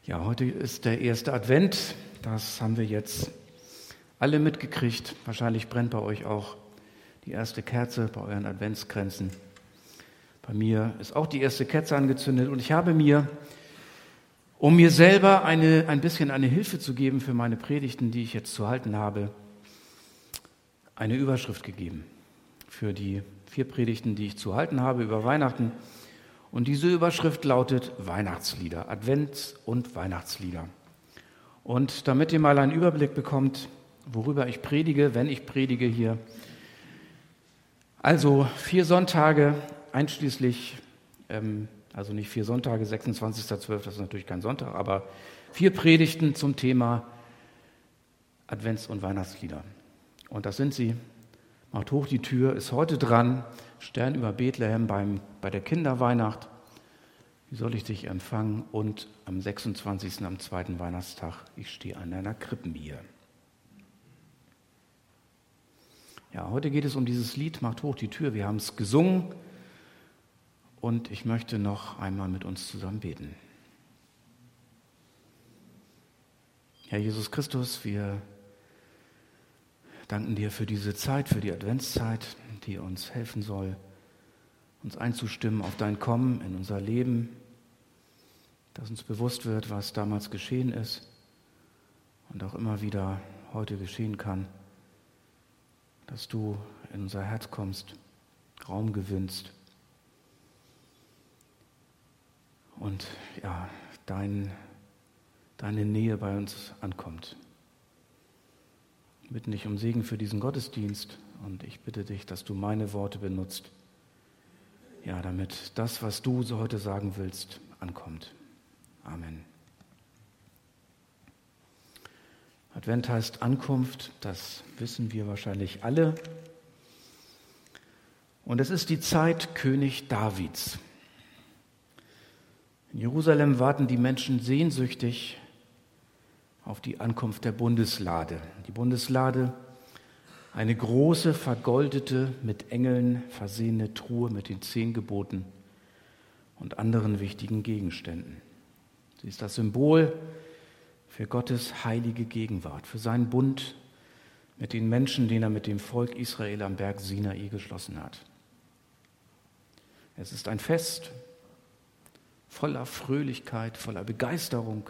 Ja, heute ist der erste Advent. Das haben wir jetzt alle mitgekriegt. Wahrscheinlich brennt bei euch auch die erste Kerze bei euren Adventskränzen. Bei mir ist auch die erste Kerze angezündet und ich habe mir, um mir selber ein bisschen eine Hilfe zu geben für meine Predigten, die ich jetzt zu halten habe, eine Überschrift gegeben für die 4 Predigten, die ich zu halten habe über Weihnachten. Und diese Überschrift lautet Weihnachtslieder, Advents- und Weihnachtslieder. Und damit ihr mal einen Überblick bekommt, worüber ich predige, wenn ich predige hier. Also 4 Sonntage einschließlich, also nicht 4 Sonntage, 26.12., das ist natürlich kein Sonntag, aber 4 Predigten zum Thema Advents- und Weihnachtslieder. Und das sind sie. Macht hoch die Tür, ist heute dran, Stern über Bethlehem bei der Kinderweihnacht. Wie soll ich dich empfangen? Und am 26., am 2. Weihnachtstag, ich stehe an deiner Krippen hier. Ja, heute geht es um dieses Lied, Macht hoch die Tür. Wir haben es gesungen und ich möchte noch einmal mit uns zusammen beten. Herr Jesus Christus, wir danken dir für diese Zeit, für die Adventszeit, die uns helfen soll, uns einzustimmen auf dein Kommen in unser Leben, dass uns bewusst wird, was damals geschehen ist und auch immer wieder heute geschehen kann, dass du in unser Herz kommst, Raum gewinnst und ja, deine Nähe bei uns ankommt. Ich bitte dich um Segen für diesen Gottesdienst und ich bitte dich, dass du meine Worte benutzt, ja, damit das, was du so heute sagen willst, ankommt. Amen. Advent heißt Ankunft, das wissen wir wahrscheinlich alle. Und es ist die Zeit König Davids. In Jerusalem warten die Menschen sehnsüchtig auf die Ankunft der Bundeslade. Die Bundeslade, eine große, vergoldete, mit Engeln versehene Truhe mit den 10 Geboten und anderen wichtigen Gegenständen. Sie ist das Symbol für Gottes heilige Gegenwart, für seinen Bund mit den Menschen, den er mit dem Volk Israel am Berg Sinai geschlossen hat. Es ist ein Fest voller Fröhlichkeit, voller Begeisterung.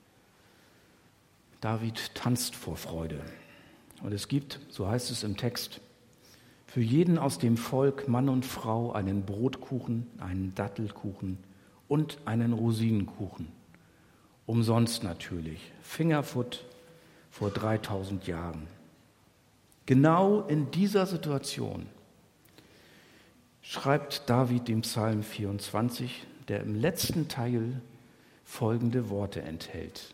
David tanzt vor Freude. Und es gibt, so heißt es im Text, für jeden aus dem Volk, Mann und Frau, einen Brotkuchen, einen Dattelkuchen und einen Rosinenkuchen. Umsonst natürlich, Fingerfood vor 3000 Jahren. Genau in dieser Situation schreibt David den Psalm 24, der im letzten Teil folgende Worte enthält.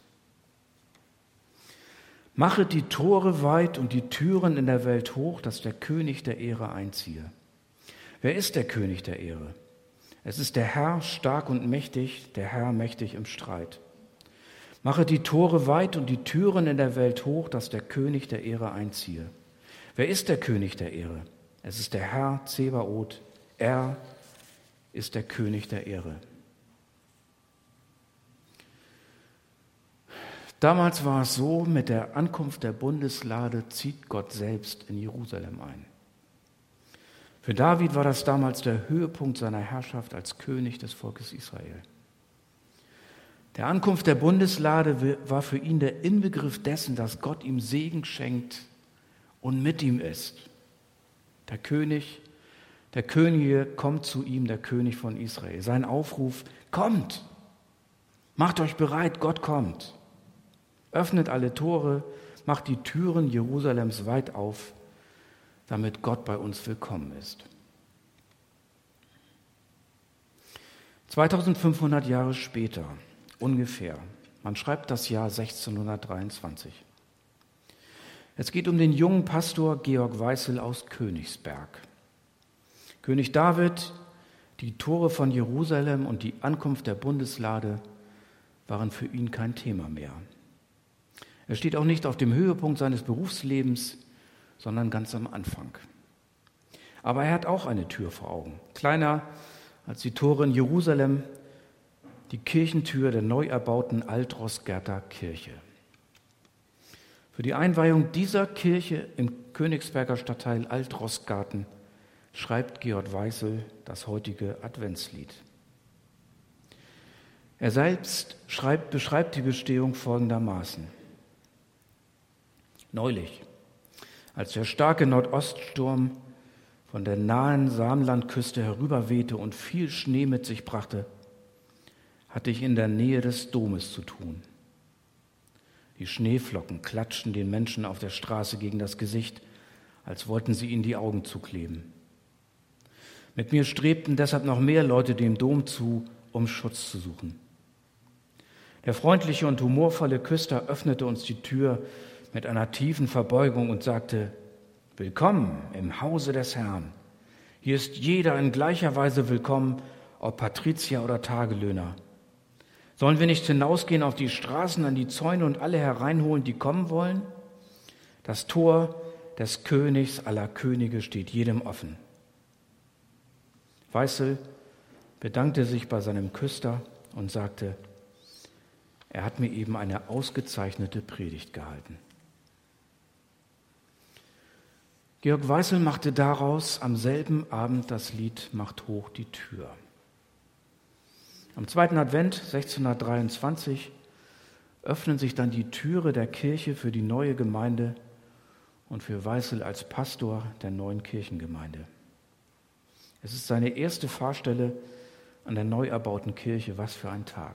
Machet die Tore weit und die Türen in der Welt hoch, dass der König der Ehre einziehe. Wer ist der König der Ehre? Es ist der Herr, stark und mächtig, der Herr mächtig im Streit. Machet die Tore weit und die Türen in der Welt hoch, dass der König der Ehre einziehe. Wer ist der König der Ehre? Es ist der Herr Zebaoth. Er ist der König der Ehre. Damals war es so, mit der Ankunft der Bundeslade zieht Gott selbst in Jerusalem ein. Für David war das damals der Höhepunkt seiner Herrschaft als König des Volkes Israel. Der Ankunft der Bundeslade war für ihn der Inbegriff dessen, dass Gott ihm Segen schenkt und mit ihm ist. Der Könige kommt zu ihm, der König von Israel. Sein Aufruf, kommt, macht euch bereit, Gott kommt. Öffnet alle Tore, macht die Türen Jerusalems weit auf, damit Gott bei uns willkommen ist. 2500 Jahre später, ungefähr, man schreibt das Jahr 1623. Es geht um den jungen Pastor Georg Weißel aus Königsberg. König David, die Tore von Jerusalem und die Ankunft der Bundeslade waren für ihn kein Thema mehr. Er steht auch nicht auf dem Höhepunkt seines Berufslebens, sondern ganz am Anfang. Aber er hat auch eine Tür vor Augen. Kleiner als die Tore in Jerusalem, die Kirchentür der neu erbauten Alt-Roßgerter Kirche. Für die Einweihung dieser Kirche im Königsberger Stadtteil Alt-Roßgarten schreibt Georg Weißel das heutige Adventslied. Er selbst beschreibt die Bestehung folgendermaßen. Neulich, als der starke Nordoststurm von der nahen Samlandküste herüberwehte und viel Schnee mit sich brachte, hatte ich in der Nähe des Domes zu tun. Die Schneeflocken klatschten den Menschen auf der Straße gegen das Gesicht, als wollten sie ihnen die Augen zukleben. Mit mir strebten deshalb noch mehr Leute dem Dom zu, um Schutz zu suchen. Der freundliche und humorvolle Küster öffnete uns die Tür mit einer tiefen Verbeugung und sagte: Willkommen im Hause des Herrn. Hier ist jeder in gleicher Weise willkommen, ob Patrizier oder Tagelöhner. Sollen wir nicht hinausgehen auf die Straßen, an die Zäune und alle hereinholen, die kommen wollen? Das Tor des Königs aller Könige steht jedem offen. Weißel bedankte sich bei seinem Küster und sagte, er hat mir eben eine ausgezeichnete Predigt gehalten. Georg Weißel machte daraus am selben Abend das Lied Macht hoch die Tür. Am 2. Advent 1623 öffnen sich dann die Türe der Kirche für die neue Gemeinde und für Weißel als Pastor der neuen Kirchengemeinde. Es ist seine erste Pfarrstelle an der neu erbauten Kirche. Was für ein Tag.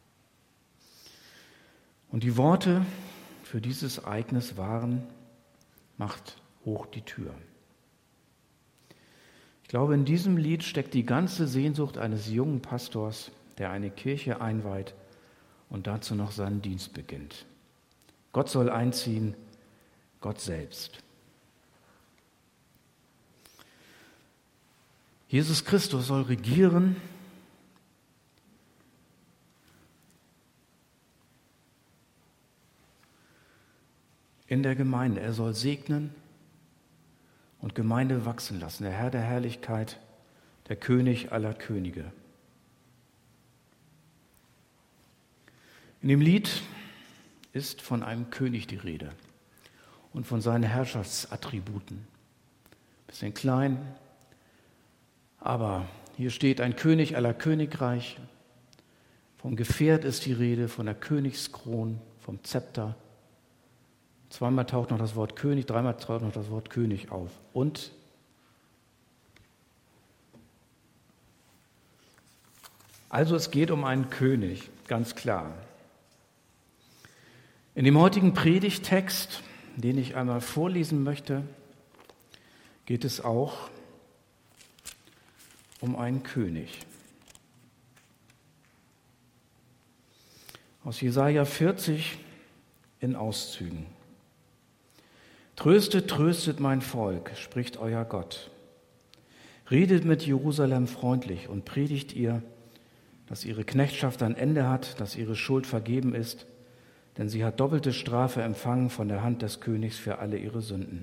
Und die Worte für dieses Ereignis waren: Macht hoch die Tür. Ich glaube, in diesem Lied steckt die ganze Sehnsucht eines jungen Pastors, der eine Kirche einweiht und dazu noch seinen Dienst beginnt. Gott soll einziehen, Gott selbst. Jesus Christus soll regieren in der Gemeinde. Er soll segnen und Gemeinde wachsen lassen. Der Herr der Herrlichkeit, der König aller Könige. In dem Lied ist von einem König die Rede und von seinen Herrschaftsattributen. Bisschen klein, aber hier steht ein König aller Königreich. Vom Gefährt ist die Rede, von der Königskron, vom Zepter. Zweimal taucht noch das Wort König, dreimal taucht noch das Wort König auf. Und also es geht um einen König, ganz klar. In dem heutigen Predigttext, den ich einmal vorlesen möchte, geht es auch um einen König. Aus Jesaja 40 in Auszügen. Tröstet, tröstet mein Volk, spricht euer Gott. Redet mit Jerusalem freundlich und predigt ihr, dass ihre Knechtschaft ein Ende hat, dass ihre Schuld vergeben ist, denn sie hat doppelte Strafe empfangen von der Hand des Königs für alle ihre Sünden.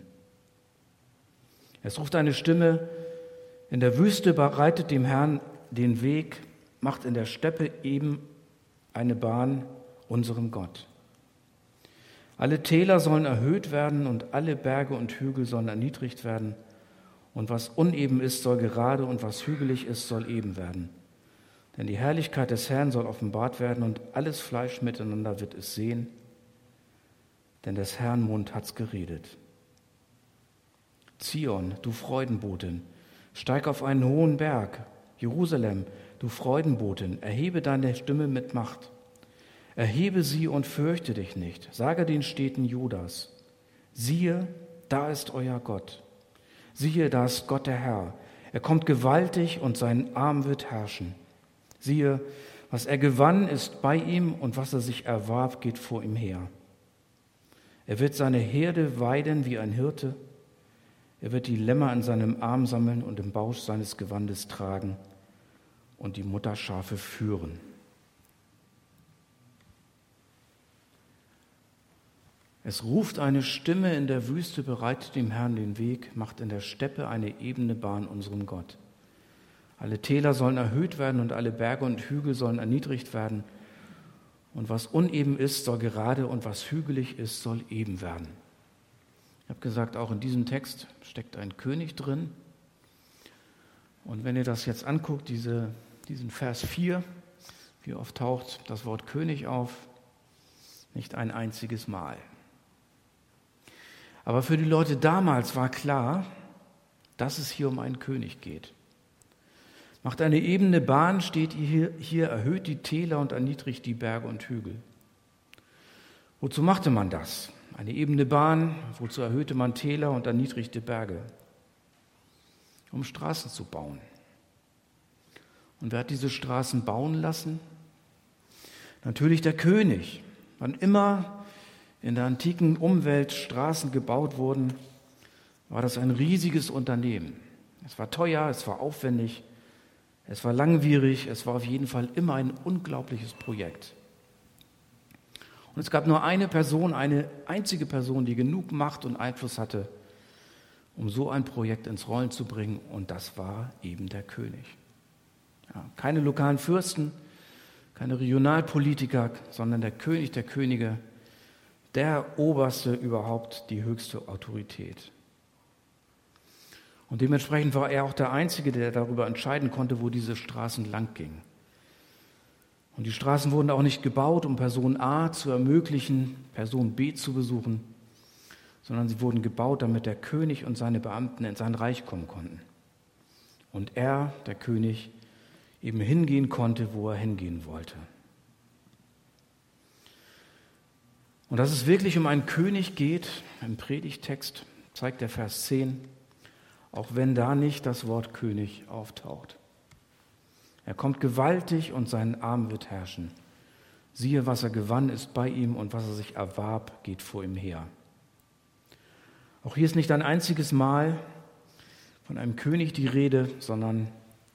Es ruft eine Stimme, in der Wüste bereitet dem Herrn den Weg, macht in der Steppe eben eine Bahn unserem Gott. Alle Täler sollen erhöht werden und alle Berge und Hügel sollen erniedrigt werden. Und was uneben ist, soll gerade und was hügelig ist, soll eben werden. Denn die Herrlichkeit des Herrn soll offenbart werden und alles Fleisch miteinander wird es sehen. Denn des Herrn Mund hat's geredet. Zion, du Freudenbotin, steig auf einen hohen Berg. Jerusalem, du Freudenbotin, erhebe deine Stimme mit Macht. Erhebe sie und fürchte dich nicht. Sage den Städten Judas, siehe, da ist euer Gott. Siehe, da ist Gott der Herr. Er kommt gewaltig und sein Arm wird herrschen. Siehe, was er gewann, ist bei ihm und was er sich erwarb, geht vor ihm her. Er wird seine Herde weiden wie ein Hirte. Er wird die Lämmer in seinem Arm sammeln und im Bausch seines Gewandes tragen und die Mutterschafe führen. Es ruft eine Stimme in der Wüste, bereitet dem Herrn den Weg, macht in der Steppe eine ebene Bahn unserem Gott. Alle Täler sollen erhöht werden und alle Berge und Hügel sollen erniedrigt werden. Und was uneben ist, soll gerade und was hügelig ist, soll eben werden. Ich habe gesagt, auch in diesem Text steckt ein König drin. Und wenn ihr das jetzt anguckt, diesen Vers 4, wie oft taucht das Wort König auf? Nicht ein einziges Mal. Aber für die Leute damals war klar, dass es hier um einen König geht. Macht eine ebene Bahn, steht hier, erhöht die Täler und erniedrigt die Berge und Hügel. Wozu machte man das? Eine ebene Bahn, wozu erhöhte man Täler und erniedrigte Berge? Um Straßen zu bauen. Und wer hat diese Straßen bauen lassen? Natürlich der König. Wann immer in der antiken Umwelt Straßen gebaut wurden, war das ein riesiges Unternehmen. Es war teuer, es war aufwendig, es war langwierig, es war auf jeden Fall immer ein unglaubliches Projekt. Und es gab nur eine Person, eine einzige Person, die genug Macht und Einfluss hatte, um so ein Projekt ins Rollen zu bringen, und das war eben der König. Ja, keine lokalen Fürsten, keine Regionalpolitiker, sondern der König der Könige, der Oberste überhaupt, die höchste Autorität. Und dementsprechend war er auch der Einzige, der darüber entscheiden konnte, wo diese Straßen lang gingen. Und die Straßen wurden auch nicht gebaut, um Person A zu ermöglichen, Person B zu besuchen, sondern sie wurden gebaut, damit der König und seine Beamten in sein Reich kommen konnten. Und er, der König, eben hingehen konnte, wo er hingehen wollte. Und dass es wirklich um einen König geht, im Predigtext zeigt der Vers 10, auch wenn da nicht das Wort König auftaucht. Er kommt gewaltig und sein Arm wird herrschen. Siehe, was er gewann, ist bei ihm, und was er sich erwarb, geht vor ihm her. Auch hier ist nicht ein einziges Mal von einem König die Rede, sondern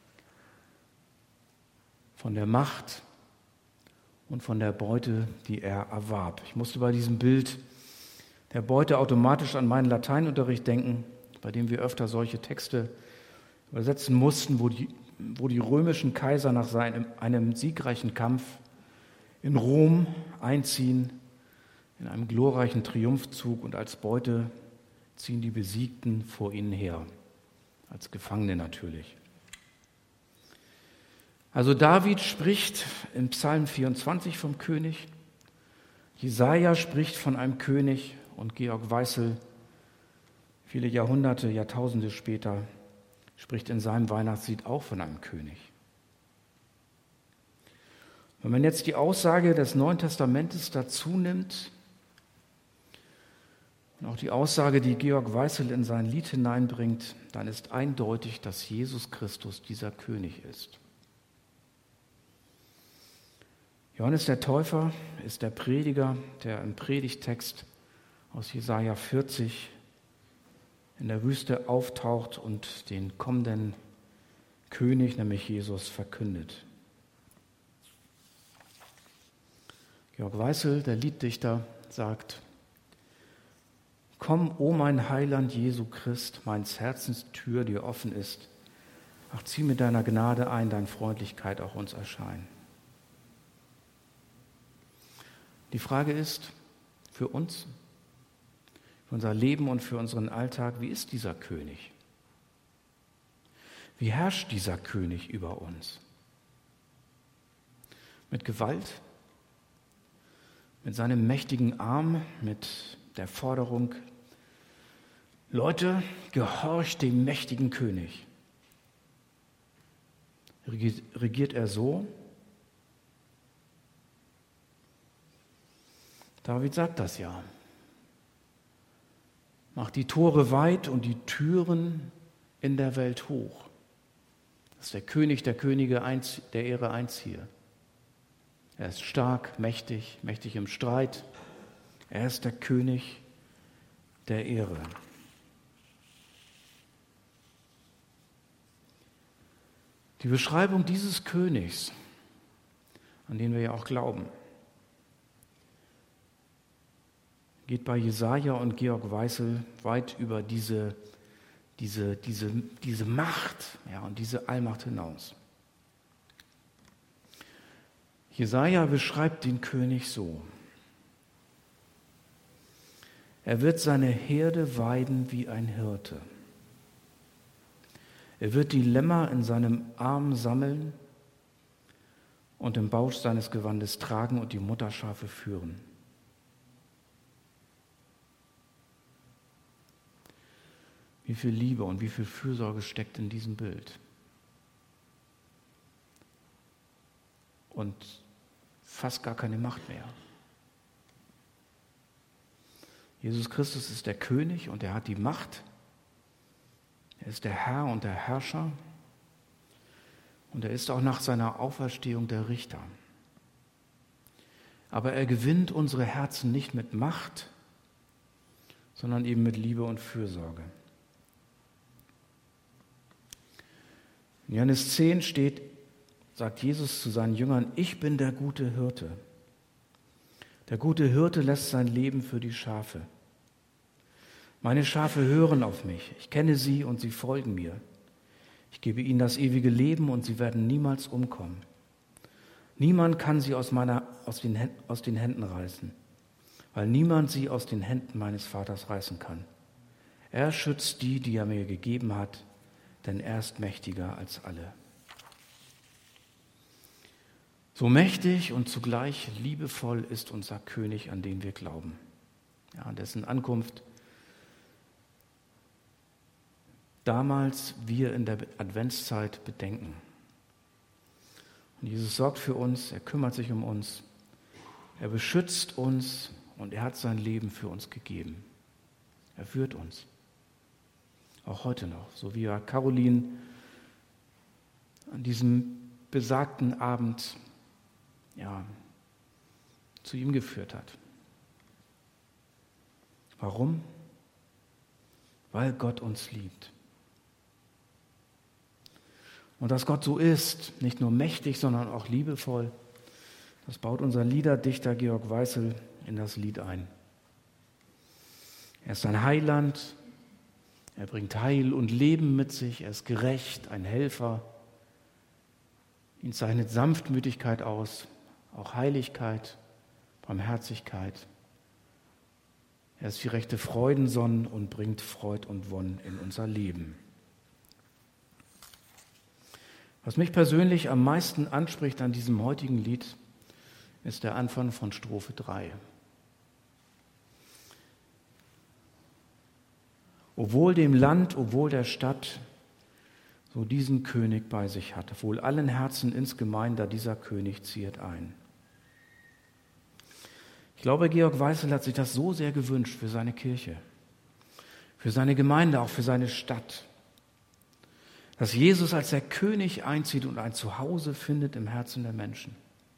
von der Macht und von der Beute, die er erwarb. Ich musste bei diesem Bild der Beute automatisch an meinen Lateinunterricht denken, bei dem wir öfter solche Texte übersetzen mussten, wo die römischen Kaiser nach einem siegreichen Kampf in Rom einziehen, in einem glorreichen Triumphzug, und als Beute ziehen die Besiegten vor ihnen her, als Gefangene natürlich. Also David spricht in Psalm 24 vom König, Jesaja spricht von einem König, und Georg Weißel viele Jahrhunderte, Jahrtausende später spricht in seinem Weihnachtslied auch von einem König. Wenn man jetzt die Aussage des Neuen Testamentes dazu nimmt und auch die Aussage, die Georg Weißel in sein Lied hineinbringt, dann ist eindeutig, dass Jesus Christus dieser König ist. Johannes der Täufer ist der Prediger, der im Predigtext aus Jesaja 40 in der Wüste auftaucht und den kommenden König, nämlich Jesus, verkündet. Georg Weißel, der Lieddichter, sagt: Komm, o mein Heiland Jesu Christ, meines Herzens Tür dir offen ist. Ach, zieh mit deiner Gnade ein, dein Freundlichkeit auch uns erscheinen. Die Frage ist für uns, für unser Leben und für unseren Alltag: Wie ist dieser König? Wie herrscht dieser König über uns? Mit Gewalt? Mit seinem mächtigen Arm? Mit der Forderung: Leute, gehorcht dem mächtigen König? Regiert er so? David sagt das ja. Macht die Tore weit und die Türen in der Welt hoch. Das ist der König der Könige, der Ehre eins hier. Er ist stark, mächtig im Streit. Er ist der König der Ehre. Die Beschreibung dieses Königs, an den wir ja auch glauben, geht bei Jesaja und Georg Weißel weit über diese diese Macht, ja, und diese Allmacht hinaus. Jesaja beschreibt den König so: Er wird seine Herde weiden wie ein Hirte. Er wird die Lämmer in seinem Arm sammeln und im Bausch seines Gewandes tragen und die Mutterschafe führen. Wie viel Liebe und wie viel Fürsorge steckt in diesem Bild. Und fast gar keine Macht mehr. Jesus Christus ist der König und er hat die Macht. Er ist der Herr und der Herrscher. Und er ist auch nach seiner Auferstehung der Richter. Aber er gewinnt unsere Herzen nicht mit Macht, sondern eben mit Liebe und Fürsorge. In Johannes 10 sagt Jesus zu seinen Jüngern: Ich bin der gute Hirte. Der gute Hirte lässt sein Leben für die Schafe. Meine Schafe hören auf mich. Ich kenne sie und sie folgen mir. Ich gebe ihnen das ewige Leben und sie werden niemals umkommen. Niemand kann sie aus den Händen reißen, weil niemand sie aus den Händen meines Vaters reißen kann. Er schützt die, die er mir gegeben hat, denn er ist mächtiger als alle. So mächtig und zugleich liebevoll ist unser König, an den wir glauben. Ja, an dessen Ankunft damals wir in der Adventszeit bedenken. Und Jesus sorgt für uns, er kümmert sich um uns, er beschützt uns und er hat sein Leben für uns gegeben. Er führt uns. Auch heute noch, so wie er Caroline an diesem besagten Abend zu ihm geführt hat. Warum? Weil Gott uns liebt. Und dass Gott so ist, nicht nur mächtig, sondern auch liebevoll, das baut unser Liederdichter Georg Weißel in das Lied ein. Er ist ein Heiland, er bringt Heil und Leben mit sich, er ist gerecht, ein Helfer. Ihn zeichnet Sanftmütigkeit aus, auch Heiligkeit, Barmherzigkeit. Er ist die rechte Freudensonne und bringt Freud und Wonn in unser Leben. Was mich persönlich am meisten anspricht an diesem heutigen Lied, ist der Anfang von Strophe 3. Obwohl dem Land, obwohl der Stadt, so diesen König bei sich hat, wohl allen Herzen insgemein, da dieser König ziehet ein. Ich glaube, Georg Weißel hat sich das so sehr gewünscht für seine Kirche, für seine Gemeinde, auch für seine Stadt, dass Jesus als der König einzieht und ein Zuhause findet im Herzen der Menschen.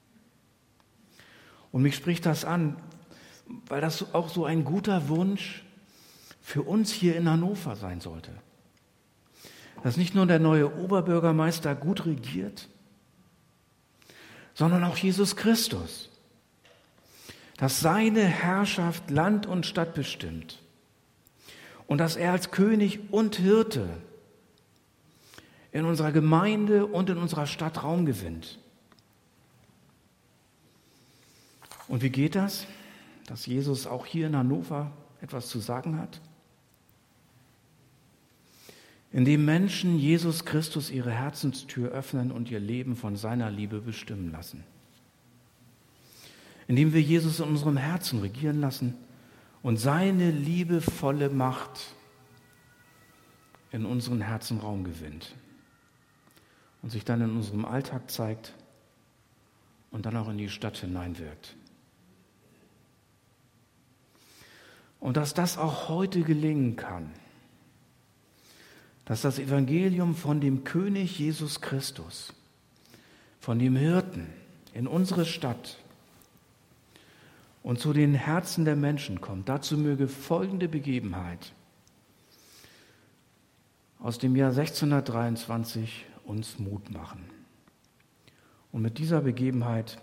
Und mich spricht das an, weil das auch so ein guter Wunsch für uns hier in Hannover sein sollte. Dass nicht nur der neue Oberbürgermeister gut regiert, sondern auch Jesus Christus. Dass seine Herrschaft Land und Stadt bestimmt und dass er als König und Hirte in unserer Gemeinde und in unserer Stadt Raum gewinnt. Und wie geht das? Dass Jesus auch hier in Hannover etwas zu sagen hat? Indem Menschen Jesus Christus ihre Herzenstür öffnen und ihr Leben von seiner Liebe bestimmen lassen. Indem wir Jesus in unserem Herzen regieren lassen und seine liebevolle Macht in unseren Herzen Raum gewinnt und sich dann in unserem Alltag zeigt und dann auch in die Stadt hineinwirkt. Und dass das auch heute gelingen kann, dass das Evangelium von dem König Jesus Christus, von dem Hirten in unsere Stadt und zu den Herzen der Menschen kommt. Dazu möge folgende Begebenheit aus dem Jahr 1623 uns Mut machen. Und mit dieser Begebenheit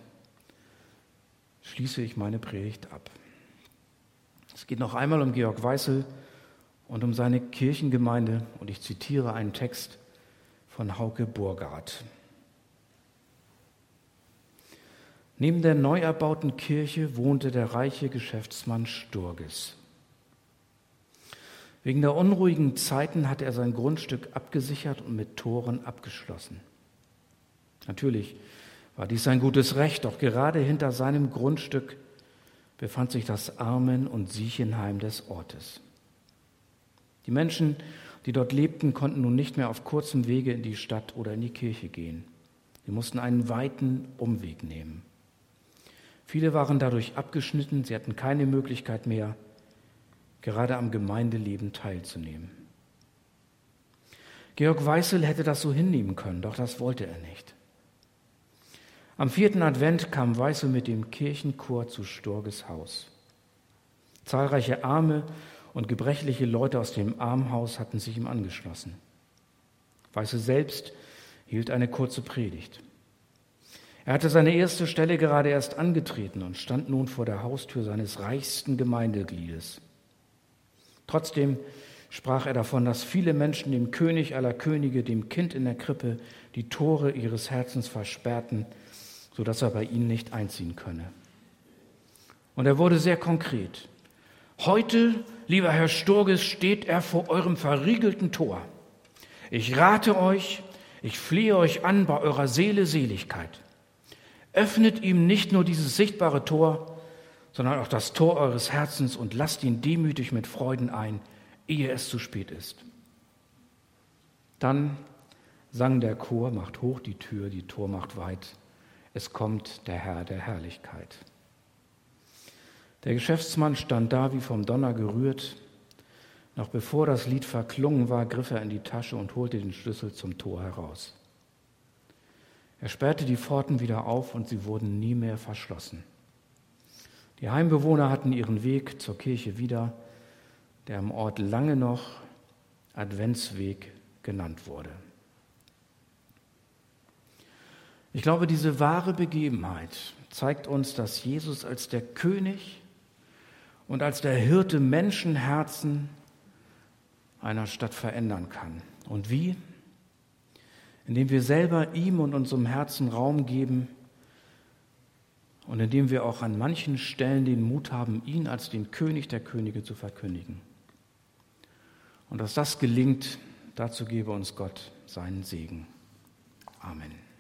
schließe ich meine Predigt ab. Es geht noch einmal um Georg Weißel und um seine Kirchengemeinde. Und ich zitiere einen Text von Hauke Burgardt. Neben der neu erbauten Kirche wohnte der reiche Geschäftsmann Sturgis. Wegen der unruhigen Zeiten hatte er sein Grundstück abgesichert und mit Toren abgeschlossen. Natürlich war dies sein gutes Recht, doch gerade hinter seinem Grundstück befand sich das Armen- und Siechenheim des Ortes. Die Menschen, die dort lebten, konnten nun nicht mehr auf kurzem Wege in die Stadt oder in die Kirche gehen. Sie mussten einen weiten Umweg nehmen. Viele waren dadurch abgeschnitten, sie hatten keine Möglichkeit mehr, gerade am Gemeindeleben teilzunehmen. Georg Weißel hätte das so hinnehmen können, doch das wollte er nicht. Am 4. Advent kam Weißel mit dem Kirchenchor zu Sturges Haus. Zahlreiche arme und gebrechliche Leute aus dem Armenhaus hatten sich ihm angeschlossen. Weißel selbst hielt eine kurze Predigt. Er hatte seine erste Stelle gerade erst angetreten und stand nun vor der Haustür seines reichsten Gemeindegliedes. Trotzdem sprach er davon, dass viele Menschen dem König aller Könige, dem Kind in der Krippe, die Tore ihres Herzens versperrten, sodass er bei ihnen nicht einziehen könne. Und er wurde sehr konkret. Heute, lieber Herr Sturgis, steht er vor eurem verriegelten Tor. Ich rate euch, ich flehe euch an bei eurer Seele Seligkeit. Öffnet ihm nicht nur dieses sichtbare Tor, sondern auch das Tor eures Herzens und lasst ihn demütig mit Freuden ein, ehe es zu spät ist. Dann sang der Chor, macht hoch die Tür, die Tor macht weit. Es kommt der Herr der Herrlichkeit. Der Geschäftsmann stand da wie vom Donner gerührt. Noch bevor das Lied verklungen war, griff er in die Tasche und holte den Schlüssel zum Tor heraus. Er sperrte die Pforten wieder auf und sie wurden nie mehr verschlossen. Die Heimbewohner hatten ihren Weg zur Kirche wieder, der im Ort lange noch Adventsweg genannt wurde. Ich glaube, diese wahre Begebenheit zeigt uns, dass Jesus als der König und als der Hirte Menschenherzen einer Stadt verändern kann. Und wie? Indem wir selber ihm und unserem Herzen Raum geben und indem wir auch an manchen Stellen den Mut haben, ihn als den König der Könige zu verkündigen. Und dass das gelingt, dazu gebe uns Gott seinen Segen. Amen.